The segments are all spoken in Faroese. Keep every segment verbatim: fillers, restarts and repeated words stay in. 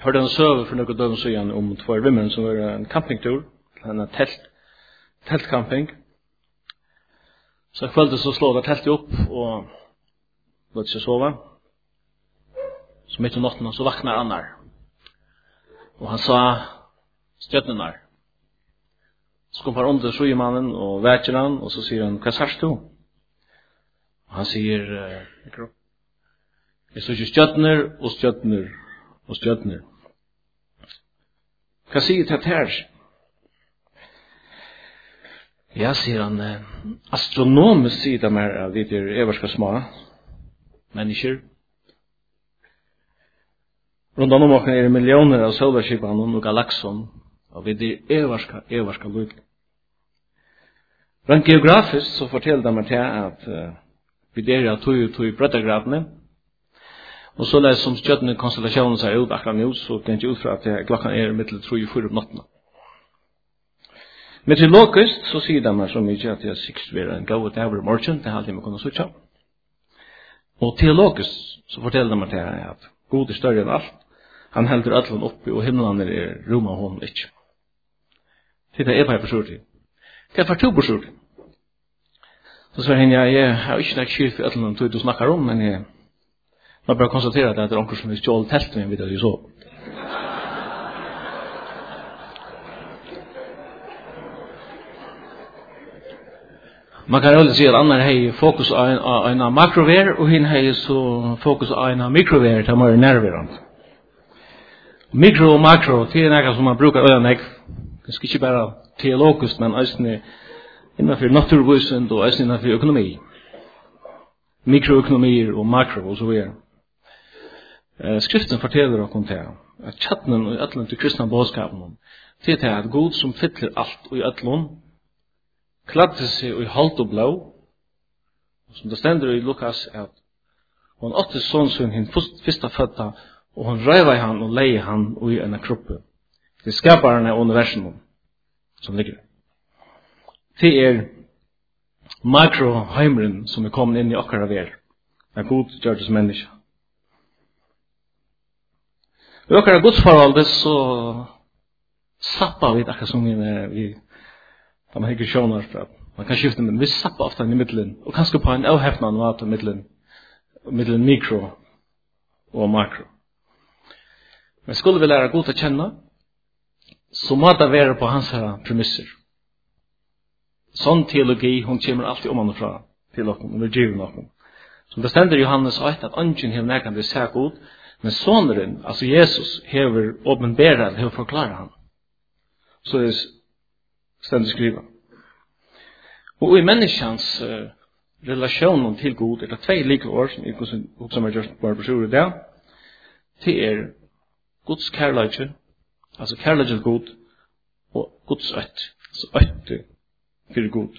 hørte en søve for noen døgn siden om två vimmer som var en campingtur, en telt, teltcamping. Så jeg følte så slå det teltet opp og låt seg sove. Så midt om natten så vaknar Annar. Og han sa stjøtnene der. Så kom han om til sjømannen og vekker han, og så sier han, hva sier du? Og han sier, jeg står ikke stjøtner og stjøtner og stjøtner. Hva sier det her? Ja, sier han, astronomer sier det mer at vi er everska små mennesker. Rundt om oss er millioner av solverskipene og galaksen, og vi er everska, everska lykkelig. Rent geografisk så forteller de meg til at uh, vi er av tog og tog brøttergradene, og så lær som stjøttene konstellasjonen seg ut akkurat nå, så kan jeg ut fra at klokken er mittel tro og fyr om natten. Meteorologisk så sier de meg så mye at jeg sikkert vil en god dag over morgen, det er alltid man kunne switcha. Og teologisk så forteller de meg til at God er større enn alt. Han heldur allan oppi og himmelen er rom av honom ikke. Det er bare besurtig. Hva er for to besurtig? Så sier han, ja, jeg har ikke lagt skyld for allan du snakker om, men jeg må bare konstatere at det er onker som vil stjåle teltet min vidt at jeg så. Man kan roligt si at Annar har fokus på en makrovær, og hinn har så fokus på en mikrovær til mer nærværende. Mikro og makro, det er noe som man bruker øyne, kanskje ikke bare teologisk, men også innenfor naturvisen og også innenfor økonomi. Mikroøkonomier og makro og så videre. Skriften forteller oss om det, at tjattenen og øtlen til kristne bådskapen, det er at Gud som fyller alt og i øtlen, kladde seg i halt og blå, som det stender i Lukas, at hun åtte sånn hinn første fødda, og hun røyva han og leie han i en kroppe. Det skapar han av universum som ligger. Det er makroheimeren som er kommet inn i okkara ver. Det er god gjørtes menneske. I okkara godsforholdet så sappa vi akkurat som vi, vi da man ikke skjønner for at man kan skifte, men vi sappa ofta i middelen, og kanskje på en avhefnande måte middelen, middelen mikro og makro. Men skulle vi lære godt å kjenne, så må det være på hans her premisser. Sånn teologi, hun kommer alltid om han fra til dere, og vil gjøre noe. Som det stender i Johannes åtte, at ønsken hever nærkende seg godt, men sånneren, altså Jesus, hever åpenbæret, hever forklaret han. Så det stender skrivet. Og i menneskens uh, relasjonen til God, er det tve like år, som jeg også har gjort bare på sjur i det, det er Guds kærleikje, altså kærleikje til God, og Guds øtt, altså øtt for God.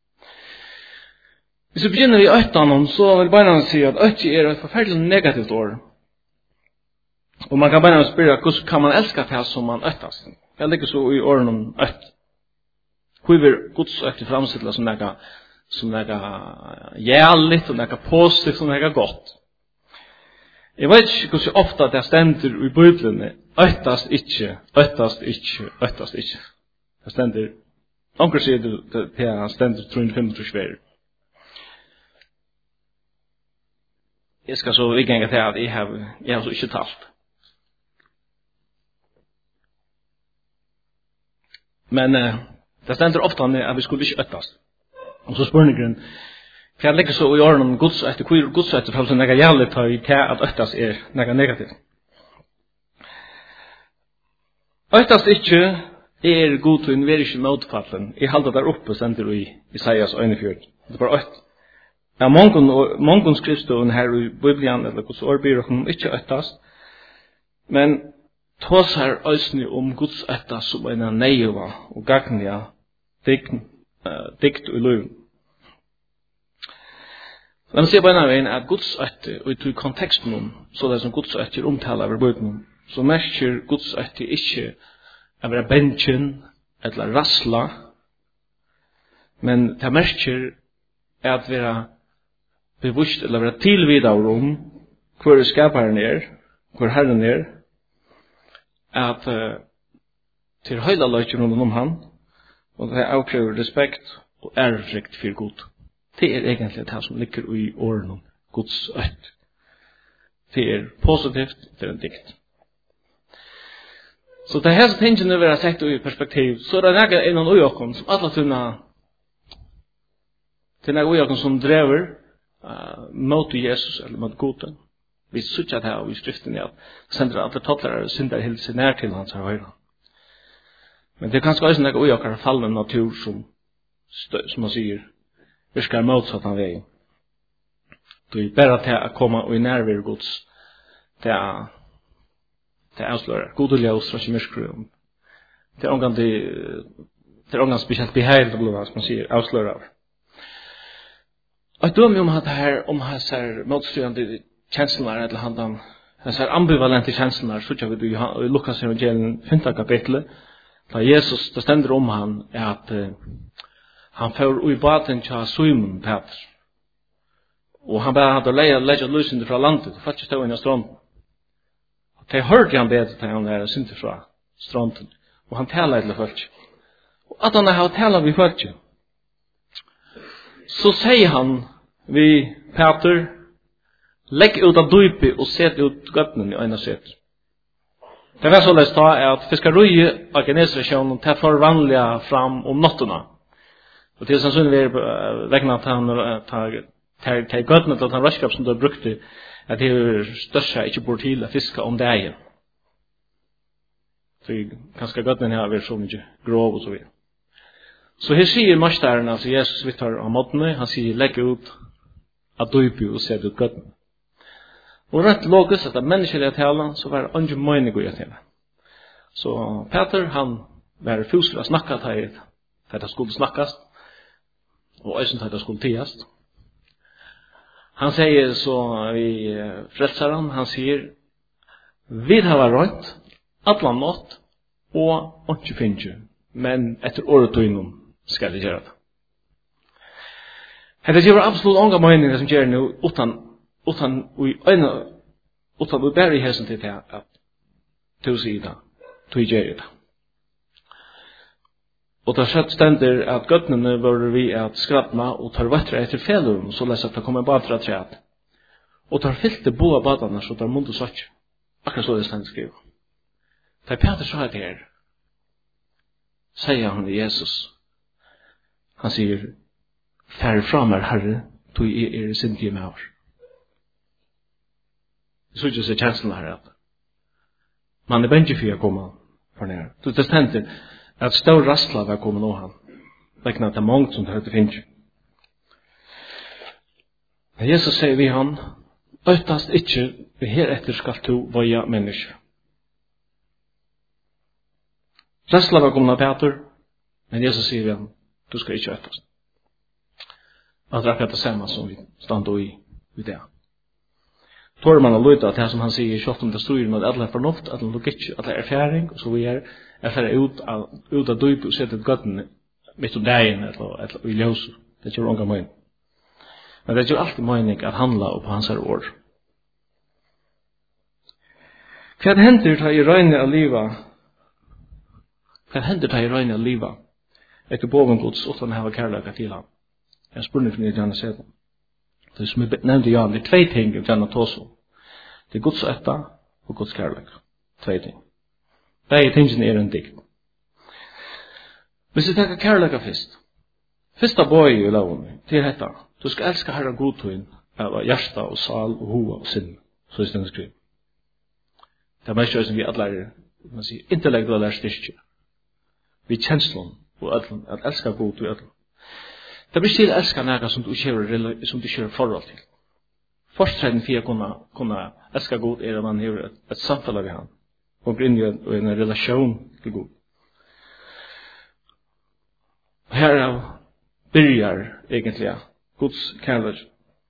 Hvis vi begynner i øttanen, så vil jeg bare si at øtt er et forferdelig negativt år. Og man kan bare spørre, hvordan kan man elske det som man øttast? Det ligger så i årene om øtt. Hvor vil Guds øtt framstille som noe, som noe jævlig, og noe positivt, som noe godt? Jeg vet ikke hvordan ofte det stender i Bibelen, øttast ikke, øttast ikke, øttast ikke. Det stender, onker sier det til at han stender tre hundre og femogtretive sver. Jeg skal så ikke engang til at jeg har, jeg har så ikke talt. Men uh, det stender ofte at vi skulle ikke øttast. Og så spør jeg hva ligger så i årene om godsøtte, hvor er godsøtte for å noe jævlig ta i til at øttast er noe negativt. Øttast ikke er god til en veri ikke motfallen. Jeg halder der oppe sender i Isaias øynefjord. Det er bare øtt. Ja, mongon skriftstående her i Bibelen, eller Guds ord blir om ikke øttast, men tås her øysene om godsøtta som en neiva og gagnliga dikt og løy. La meg si på en av veien at godsøtte, og i konteksten om, så det som godsøtte er omtala over bøyden, så merker godsøtte ikke å være bensjen, eller rassla, men det merker at være bevisst, eller være tilvidet om hvor skaperen er, hvor Herren er, at uh, til høyla løyken om han, og det avkrever respekt og ærefrykt for Gud. Det er egentlig det som ligger i årene Guds øtt. Det er positivt, det er en dikt. Så det her som tingene vil være sett i perspektiv, så er det nægget innan ujokken som alle tunna til nægget ujokken som drever uh, mot Jesus eller mot Gud. Vi sutja det her i skriften at sender alle tottlere synder hilse nær til hans her høyre. Men det er kanskje også nægget ujokker fallende natur som, som man sier, virkar motsatt han vei. Det er bare til å komme og i nærvær Guds til å det avslöjar god och ljus från kemiskrum. Det är ångan det det är ångan speciellt behärligt att blåa som man säger avslöjar. Och då om att det här om här så här motstående känslor eller handan så här ambivalenta känslor så jag vill ju Lukas evangelium femte kapitel där Jesus det ständer om han är att uh, han får i baten till Simon Peter. Och han bara hade leja lägga lösen från landet och faktiskt stå i en strand. De hørte han bedre til han er synte fra stranden. Og han taler til folk. Og at han har talet vi folk. Så sier han vi Peter, legg ut av dypi og set ut gøttene i øyne set. Det var så lest da er at fiskarøye av Genesaretsjonen tar forvandlige fram om nottene. Og til sannsynlig vi er vekkene at han tar gøttene til den røskap som du har brukt det at det er større ikke bor til å fiske om dagen. Så kanskje gøttene her er så mye grov og så videre. Så her sier masteren, altså Jesus vittar av måttene, han sier legg ut av dypi og set ut gøttene. Og rett logisk at det er menneskelige talen, så var det ikke mening å gjøre til det. Så Peter, han var fusel å snakke til at det skulle snakkes, og øysen til at det skulle tiast. Han säger så vi frälsaren, han säger vi har rönt alla natt och inte finns ju, men efter året och inom ska det göra det. Det gör absolut ånga meningar som gör nu utan utan vi ena utan vi bär i hästen till det att till sida till göra det. Och det sätt ständer att göttnarna var vi att skrattna och tar vattna efter fällor så läs att det kommer bara att träd. Och tar fyllde båda badarna så tar mund och satt. Akkurat så det ständer skriva. Det är Peter så här här. Säger han till Jesus. Han säger färg fram er herre tog er er sintige med oss. Så just det känslan här att man är bänge för att komma för ner. Så det ständer at stor rastla var kommet nå han. Vekkene at det er mange som det høyde finnes. Men Jesus sier vi han, øytast ikke, vi heretter skal to voja mennesker. Rastla var kommet av Peter, men Jesus sier vi han, du skal ikke øytast. Han drakk det samme som vi stand i, i det. Tår man har lyttet at det som han sier, kjøtt om det styrer med alle fornuft, alle logikk, alle erfaring, og så vi er, er ferdig ut av, ut av dyp og sette et gøtten midt om dagen, eller, eller i ljøs. Det gjør unga mening. Men det gjør alltid mening at handla på hans her år. Hva hender ta i røyne av livet? Hva hender ta i røyne av livet? Etter boven gods, utan å ha kærlighet til ham. Jeg spurning for gjerne se det. Det som jeg nevnte Jan, det er tvei ting jeg gjerne tås om. Det er Guds etta og Guds kærlighet. Tvei ting. Begge tingene er en dikt. Hvis vi tenker kærlighet først. Første bøy i loven, det er dette. Du skal elske Herren godtøyen av hjärsta og sal og hoa og sinn. Så er det skriv. Det er mest som vi alle er, man sier, intellektuelle styrke. Vi kjenslene og ødelen, at elske god og ødelen. Det blir til å elske noe som du ikke som du kjører forhold til. Forstredden for å kunne, kunne elske god er at man har et, et samtale ved han. Og går inn i en, en relasjon til god. Her begynner egentlig Guds kærlighet.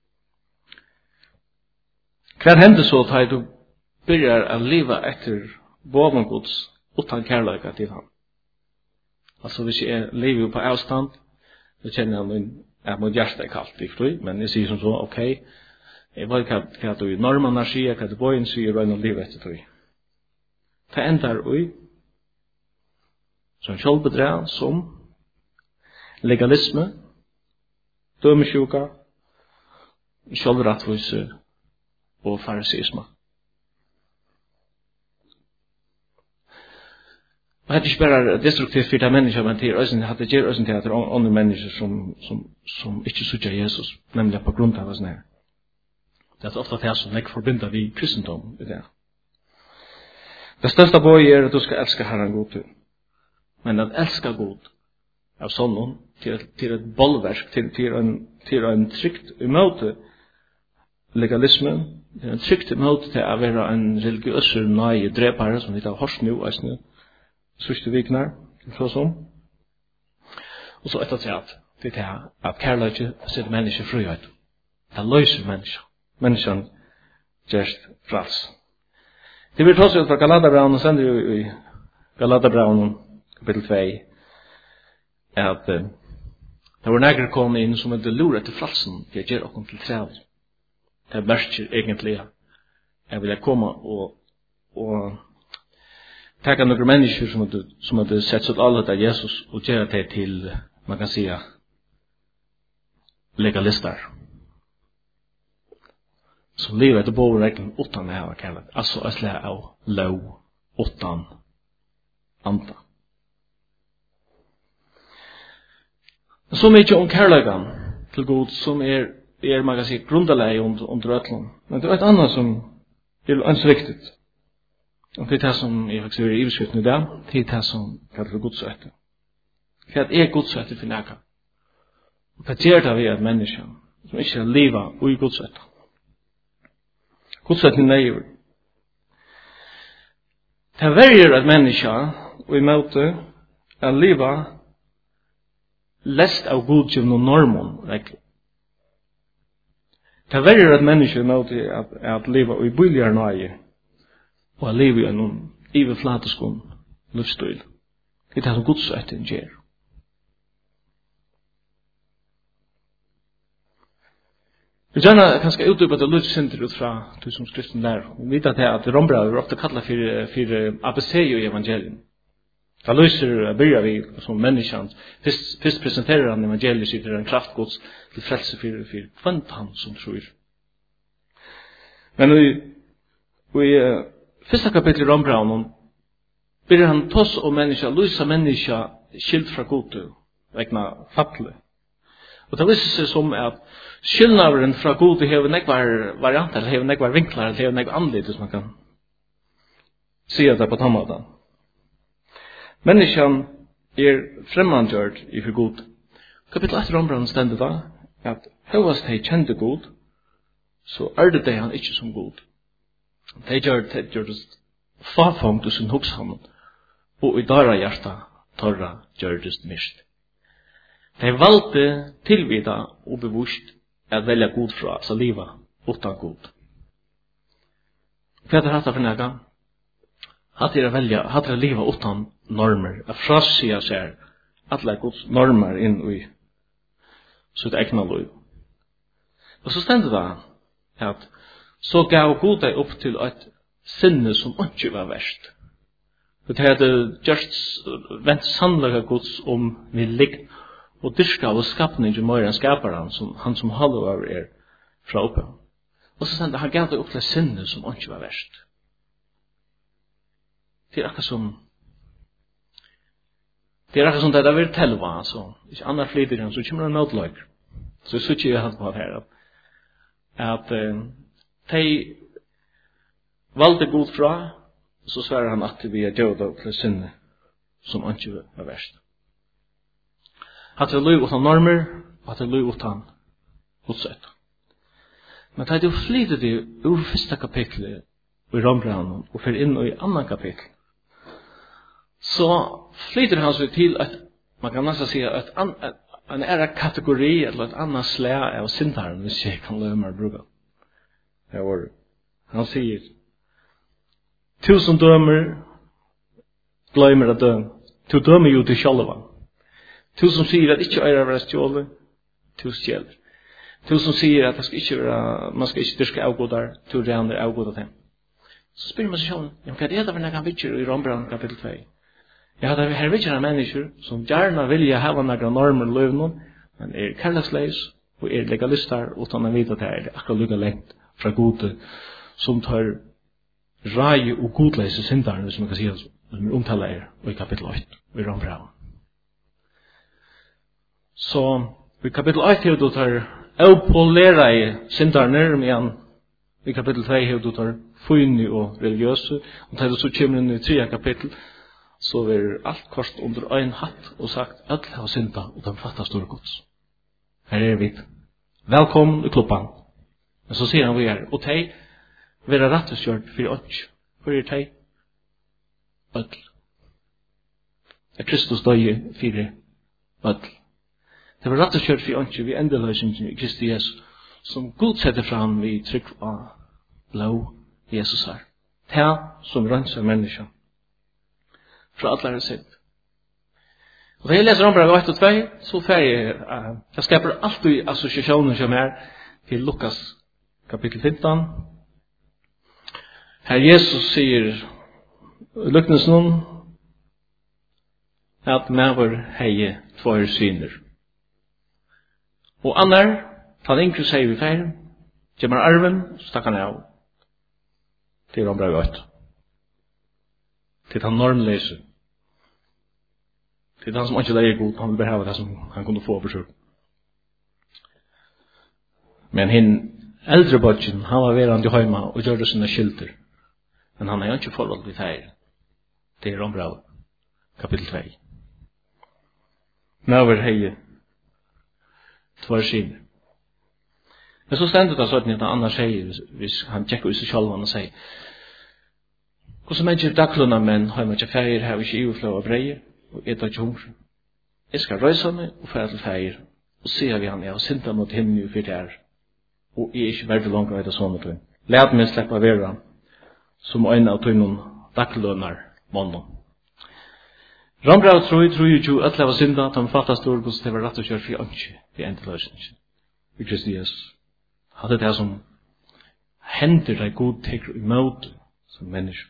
Hva hender så til at du begynner å leve etter boven Guds uten kærlighet til ham? Altså hvis jeg lever på avstand, så kjenner jeg at mitt hjerte er kaldt, ikke? Men jeg sier som så, ok, jeg vet hva, hva du i normene sier, hva du bøyen sier, og en liv etter tog. det endar i som självbedräg, som legalisme, dömesjuka, självrättvise og farisisme. Og det er ikke bare destruktivt for de mennesker, men det er også at det gjør også til at det er andre mennesker som, som, som ikke sutjer Jesus, nemlig på grunn av oss nær. Det er ofte det som jeg forbinder vi kristendom i det. Det største bøy er at du skal elske Herren god til. Men at elske god av sånn til, til et bollverk, til, til, en, til en trygt imøte legalismen, til en trygt imøte til å være en religiøs nøye drepare, som vi tar hos nå, eisne, sørste vikner, så som. Og så etter til at det er at kærlighet setter mennesker frihet. Det løser mennesker. Menneskene gjerst frals. Det blir tross ut fra Galaterbraunen, og sender jo i Galaterbraunen, kapitel to, at uh, det var nægre kom inn som hadde luret til fralsen, for jeg gjør okkom til trævel. Det merker egentlig at jeg vil komme og, og takke noen mennesker som hadde, som hadde sett sånn alle til Jesus, og gjøre det til, man kan si, legalister. Som lever etter bovereglen utan det her kallet. Altså et slag av lov utan anta. Så mye om kærlegan til god som er, er man kan si, grunderleg under, under øtlen. Men det er et annet som er ønsk viktig. Og det er det som jeg faktisk er i iverskriften i dag. Det er det som kallet for godsøtte. Hva er godsøtte for nækka? Og hva gjør det vi at mennesker som ikke lever ui godsøtte? Godsøtten leier. Det verger at menneska og i møte er liva lest av godkjøvn og normen. Det verger at menneska i møte er at liva og i byljar nøye og at liva i noen ive flateskon livsstil. Det er det som godsøtten gjør. Vi gjerne kanskje utdype det litt sinter ut fra du som skriften lærer. Vi vet at rombrauer ofte kallar for, for A B C i evangelien. Det løser byrja vi som menneskene. Først, først presenterer han evangeliet sitt til en kraftgods til frelse for, for kvant han som tror. Men i, i uh, første kapittel i rombraunen byrjar han tås om menneska, løsa menneska skilt fra gode vegna fattle. Og det viser seg som at skillnavren fra gode hever nekvar varianter, hever nekvar vinklar, hever nekvar anledning, som man kan si det på tammaten. Menneskene er fremmandgjørt i for god. Kapittel ett i Rombraunen stender da, at høyast de kjente god, så er det de han ikke som god. De gjør det, gjør det fafongt i sin hokshand, og i dara hjerta torra gjør det mist. De valgte tilvida og bevust at velja god fra, altså liva utan god. Hva er det hatt for næga? Hatt er å velja, hatt er å liva utan normer, at frassia seg alle gods normer inn i sitt egna liv. Og så stender det at så gav god deg opp til et sinne som ikke var verst. For det hadde gjort vent sannlega gods om vi ligg og dyrka og skapning i mer enn skaparen, som, han som holder over er fra oppe. Og så stender han gav deg opp til et sinne som ikke var verst. Det er akkurat som det er akkurat som det er vært telva, altså. Ikke andre flyter han, så kommer han nødløk. Så jeg synes jeg på her, at, at uh, de valgte god fra, så svarer han at vi er døde til sinne som ikke var verst. Hatt er lov utan normer, og hatt er lov utan godsøtt. Men da er det flyter det ur første kapitlet i Rombraunen, og fer inn i annan kapittel, så flyter han seg til at, man kan nesten si at an, en er kategori, eller et annet slag av syndaren, hvis jeg kan løpe meg bruke. Det var det. Han sier, tusen dømer, gløymer at døm. Tu dømer jo til sjølva. Tu som sier at ikke øyre være stjålet, tu stjeler. Tu som sier at det skal ikke være, man skal ikke dyrke avgodar, tu rener avgodar dem. Så spyr man seg sjálv, ja, hva er det for nekka vitjer i Rombrand kapittel två? Ja, det er her vitjer av mennesker som gjerne vilja hava nekka normer i løvnen, men er kærleksleis og er legalistar utan å vite at det er akkurat lukka lengt fra gode som tar rai og godleise syndaren, hvis man kan si det som vi omtaler er i kapittel åtte i Rombrand. Så i kapittel åtte har du tar opolera i syndarner, men i kapittel två har du tar funny og religiøse, og tar du så kommer inn i tredje kapittel, så er alt kort under en hatt og sagt, alle har synda, og de fattar store gods. Her er vi. Velkommen i klubban. Men så sier han vi er, og teg, vera ratteskjørt for ånd. For er teg? Ødl. Er Kristus døye for ødl. Det var ratteskjørt for ånd, vi endeløsningen i Kristi Jesus, som Gud setter fram vi trygg av blå Jesus her. Det som rønser mennesker. Fra alle er sitt. Og da jeg leser om brev ett og två, så får jeg, uh, jeg skaper alltid assosiasjoner som er til Lukas kapittel femton. Her Jesus sier lyknelsen at maver hei tvær syner. Og annar, ta det inklu sier vi feir, kommer arven, så takker han av til om brev åtte. Til han normleser. Til han som ikke leier god, han vil bare ha det som han kunne få forsøk. Men hin eldre bodgen, han var verand i høyma og gjør det sine skilter. Men han har ikke forhold til feir. Det er ombrav, kapittel två. Naver hei tvær syner. Men så stendet det sånn at han sier, hvis han tjekker ut seg selv, han sier, hvordan er ikke dagluna, men har man ikke feir, har vi ikke iverflå av breier, og et av tjonger. Jeg skal røysa meg og fære til feir, og sier vi han, jeg har synda mot himmel og fyrt her, og jeg er ikke verdig langt av etter sånne tøy. Læt meg slippe av vera, som øyne av tøynen daglunar månene. Rambrav tror jeg, tror jeg jo, at leva synda, at han fattar stor gos til å være rett og kjørt for ønske, for endeløsning. I Kristi Jesus. Hadde det som hender deg god teker imot som menneske.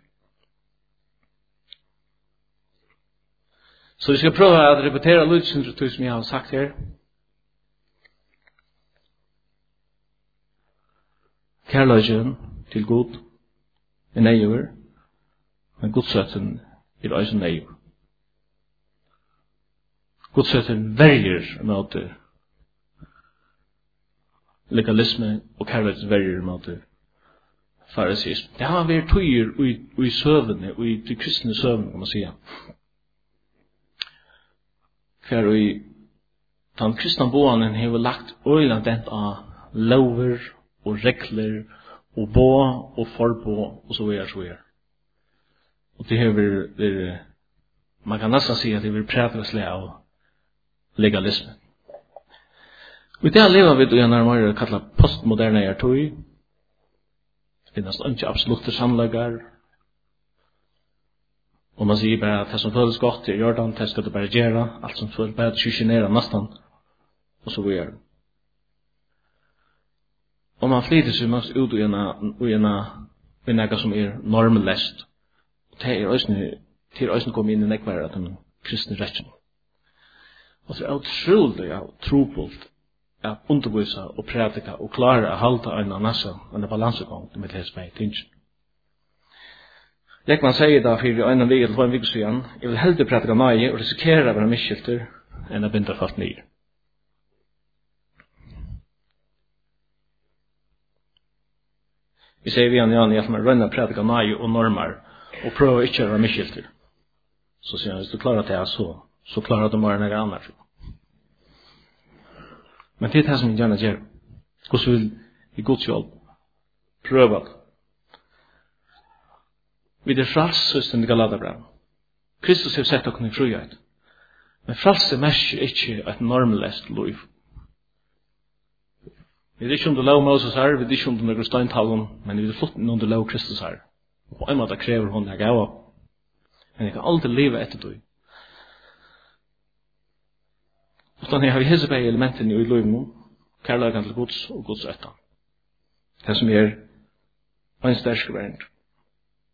Så vi skal prøve å repetere lydsyndret som jeg har sagt her. Kærløsjen til god er neiver, men godsøtten er også neiver. Godsøtten verger mot legalisme og kærløsjen verger mot farisisme. Det har vært tøyer i søvnene, og i de kristne søvnene, kan man sige. For i den kristne boanen har vi lagt øyland dent av lover og regler og bo og forbå og så videre, så videre. Og det har vært, man kan nesten si at det har vært prætreslig av legalisme. Og i det lever vi i en nærmere kallet postmoderne hjertøy. Det finnes ikke absolutte sannlegger. Og man sier bare at det som føles godt i Jordan, det skal du bare gjøre. Alt som føles bare kysjenere nesten. Og så videre. Og man flyter seg mest ut i en i noe som er normlest. Og det er også kommet inn i nekvære av den kristne retten. Og det er utrolig ja, trobult at undervisa og prædika og klare å halda en av nasa en balansegang med det som er tingene. Jeg kan si da for en av vik eller en vik siden, jeg vil heldig prædika nøye og risikere å være miskilter enn å binda fast nye. Vi sier vi an Jan, jeg får rønne prædika nøye og normer og prøve ikke å være miskilter. Så sier han, hvis du klarer det så, så klarer du mer enn noe annet. Men det er det som jeg gjerne gjør. Hvordan vil vi godt hjelp prøve det? Vi er fralsøsten i Galaterbrevet. Kristus har sett dere i frihet. Men fralse merker ikke et normlest liv. Vi er ikke under lov Moses her, vi er ikke under noen steintallen, men vi er flott under lov Kristus her. Og på en måte krever hun jeg gav opp. Men jeg kan alltid leve etter det. Og sånn har vi hese på elementene i livet, kærløyken til Guds og Guds etter. Det som er en sterske verden.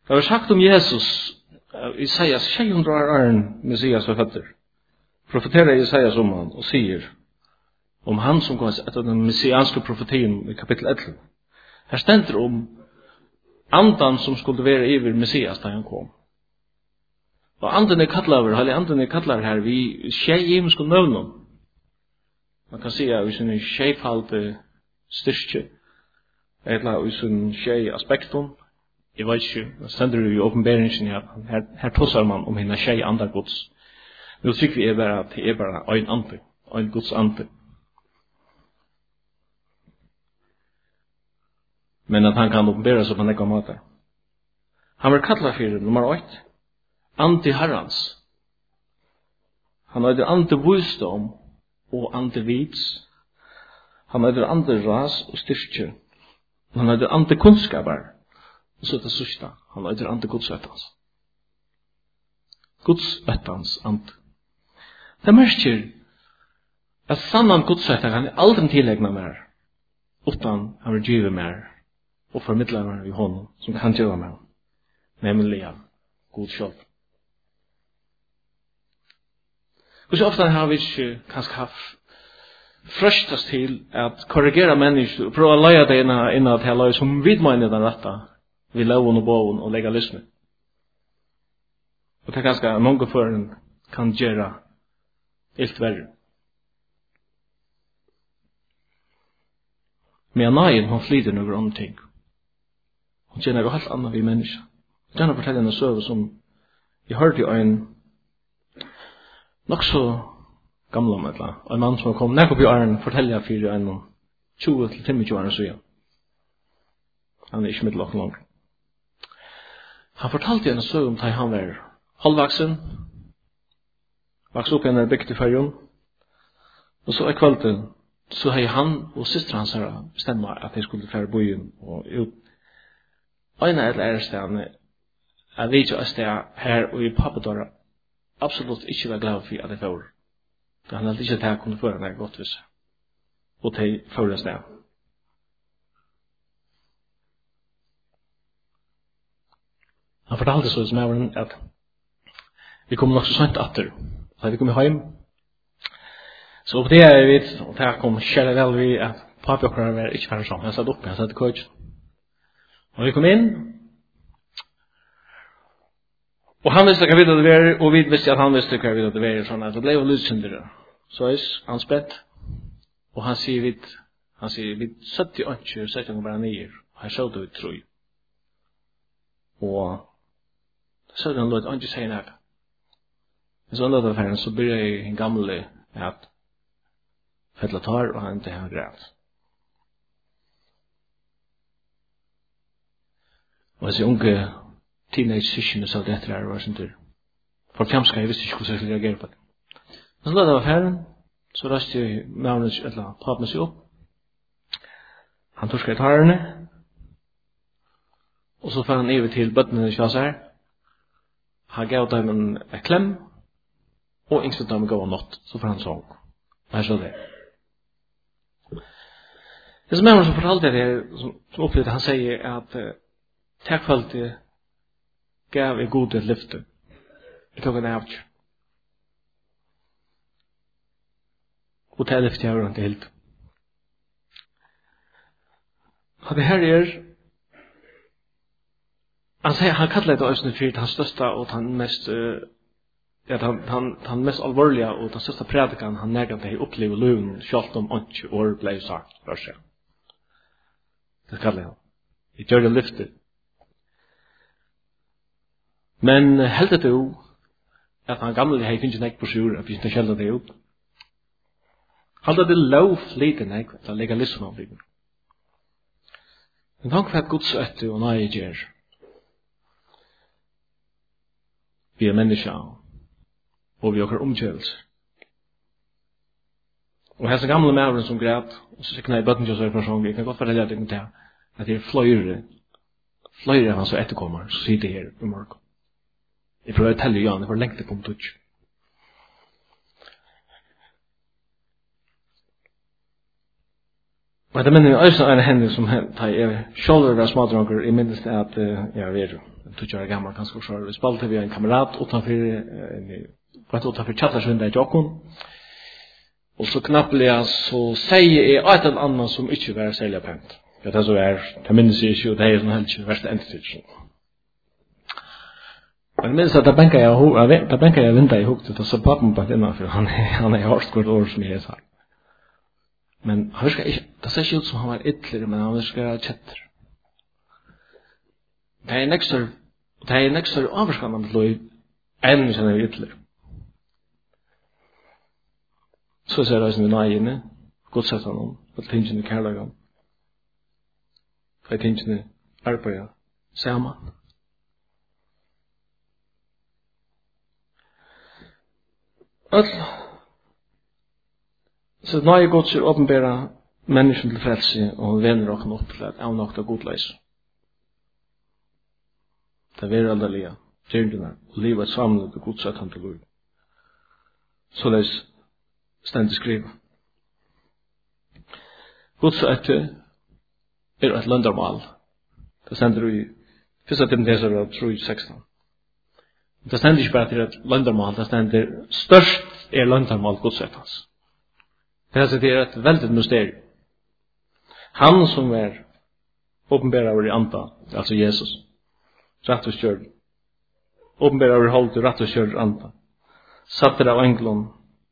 Det var sagt om Jesus, Isaias, tjejhundra år Messias var fötter. Profeterar Isaias om han och säger om han som går efter den messianska profetien i kapitel elva. Här ständer om andan som skulle vara över Messias när han kom. Og anden er kattlaver, eller anden er kattlaver her, vi tjej imenske nøvnen. Man kan si at vi sin tjejfalte styrke, eller vi sin tjej aspekten, jeg vet ikke, det stender jo i åpenberingen her, her, her tosser man om henne tjej andre gods. Nå tykker vi er bare at det er bare en ande, en gods ande. Men at han kan åpenbere seg på nekka måte. Han var kattlaver for nummer åtte. Ante Herrans. Han heter ante visdom og ante vits. Han heter ante ras og styrke. Han heter ante kunnskapar. Og så det sørste. Han heter ante godsøttans. Godsøttans ante. Det merker at sannan godsøttan kan aldri tillegna mer utan han vil give mer og formidla mer i hånden som kan gjøre mer. Nemlig god sjálv. Og så ofte har vi ikke kanskje haft frøstast til at korrigera mennesker og prøve å leie det innan til å leie som vi mener den rette vi loven og boven og legalisme. Og det er ganske mange føren kan gjøre helt verre. Men nøyen hun flyter noen andre ting. Hun kjenner jo helt annet vi mennesker. Jeg kan fortelle en søve som jeg hørte jo en nok så gamla med det. Og en mann som kom nær på bjørn forteller for en tjue til tjue år siden. Han er ikke mitt lagt langt. Han fortalte en søg om da han var halvvaksen, vaks opp i en bygd i Færjøen, og så i kvelden så har han og syster hans her bestemmet at de skulle fære byen og ut. Og en av et lærestedene er vi ikke sted her og i pappedåret absolutt ikke var glad for at det var. Han hadde ikke til å kunne føre det godt vis. Og til føres det. Han fortalte så som jeg var at vi kom nok så sent atter. Da vi kom hjem. Så på det er vi vidt, og da kom kjære vel vi at pappa og kjære var ikke ferdig sammen. Jeg satt oppe, jeg satt i køy. Og vi kom inn, og han visste hva vi det var, og vi visste at han visste hva vi det var, sånn at det ble jo lydsyndere. Så er han spett, og han sier vidt, han sier vidt sytti åndsjur, sytti åndsjur bare nyer, og her så det ut tro. Og så han låt åndsjur sier nek. Men så lød det ferdig, så blir jeg en gamle at fettla tar, og han ikke har græt. Og disse unge teenage-syskene sa det etter her, var sånn tur. For fjamska, jeg visste ikke hvordan jeg skulle reagere på det. Men så lød det var ferdig, så raste jeg med han et eller annet papp med seg opp. Han torska i tarene, og så fer han over til bøttene i kjasa her. Han gav dem en klem, og yngste dem gav en nått, så fer han sång. Og her så det. Det som er som fortalte det, som opplevde, han sier at takkvalgte gav en god et lyfte. Jeg tok en avtjør. Og det er lyfte jeg var ikke helt. Og det her er, han sier, han kallar det også for den største og den mest, ja, den, den, den mest alvorlige og den største predikan han nærmere til å oppleve løven, selv om ikke år ble sagt, for seg. Det kallar han. Jeg gjør det lyfte. Men helt det jo, at han gamle hei finnes nek på sjur, at vi ikke kjelder det ut. Halt det lov lite nek, at legalisme av det. Men takk for at Guds øtte og nøye gjør. Vi er mennesker, og vi har omkjørelse. Og hans gamle mævren som græt, og så sikker jeg i bøtten til å sørge for sånn, jeg kan godt fortelle at det er at det er fløyre, fløyre av hans og etterkommer, så sitter her i morgen. Jeg prøver å telle Jan, jeg får lengt det på en touch. Og det minner jo også en henne som tar jeg sjåler av smadronker, jeg minnes det at jeg vet jo, tog jeg gammel kanskje så vi spalte vi en kamerat utanfor, rett utanfor Tjattarsvinda i Jokkon, og så knappelig så sier jeg et eller annet som ikke var særlig pent. Ja, det så er, det minnes jeg ikke, og det er sånn helt ikke verste endetidsen. Men jeg minnes at da benker jeg, da benker jeg vinter i huktet, og så pappen på et innenfor, han er hørt hvert år som jeg har. Men han virker ikke, det ser ikke ut som han var ytterligere, men han virker kjetter. Det er en ekstra, det er en ekstra avskannende lov, enn som er ytterligere. Så ser jeg som vi nøyene, godsetter noen, og tingene kærligere. Og tingene arbeider sammen. Alltså så när jag går till uppenbara människan till frälse och vänner och något till att avnakta godlös. Det är aldrig tjänsterna och livet samlat och godsatt till Gud. Så läs ständigt skriva. Godsatt är ett löndarmal. Det ständer i första Timoteusbrevet tre sexton. Det ständer inte bara till ett löndarmal, det ständer störst är löndarmal godsättans. Det här är ett väldigt mysterium. Han som är uppenbarad över i anta, alltså Jesus, rätt och körd, uppenbarad över håll till rätt och körd anta, satt det av änglon,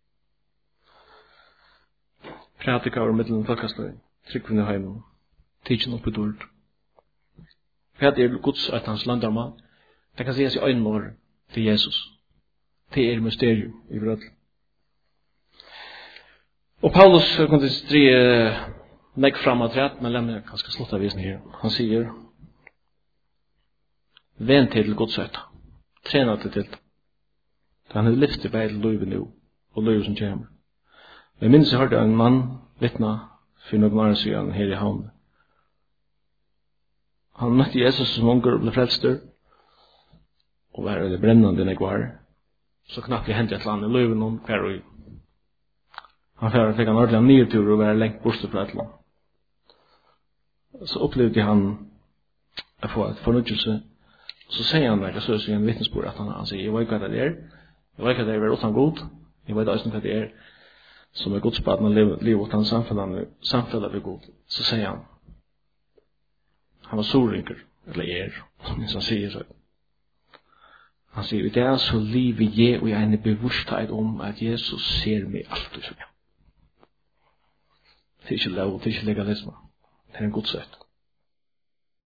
pratika över mittlen folkastlöj, tryckvinne heim, tidsen upp i dörd. Vad är Guds att hans landarmal? Det kan sägas i ögonmål till Jesus. Det är mysterium i bröd. Och Paulus kunde tre näck framåt rätt, men lämnar ganska slotta visning här. Han säger: vänd till Guds öta. Träna till det. Han har lyft i väg löven nu och löven som kommer. Jag minns jag hörde en man vittna för någon annan sidan här i hamn. Han mötte Jesus som unger och blev frälster. Och var det brännande när jag var. Så knappt jag hände ett land i löven och kvar och han fick en ordentlig nytur och var längt bort från ett land. Så upplevde han att få ett förnyelse. Så säger han att så är en vittnesbord att han, han säger: jag vet vad det är. Jag vet att det är utan god. Jag vet också vad det är som är godspaden och liv utan samfället vid god. Så säger han: han var sorrinker, eller er, som han säger så. Han säger: det är så liv vi ger och jag är en bevissthet om att Jesus ser mig alltid så. Det är inte lov, det är inte legalism. Det är en godssätt.